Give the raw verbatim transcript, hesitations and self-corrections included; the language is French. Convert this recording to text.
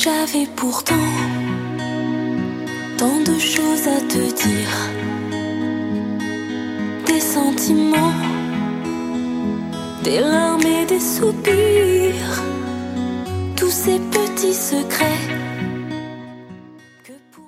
J'avais pourtant tant de choses à te dire, des sentiments, des larmes et des soupirs, tous ces petits secrets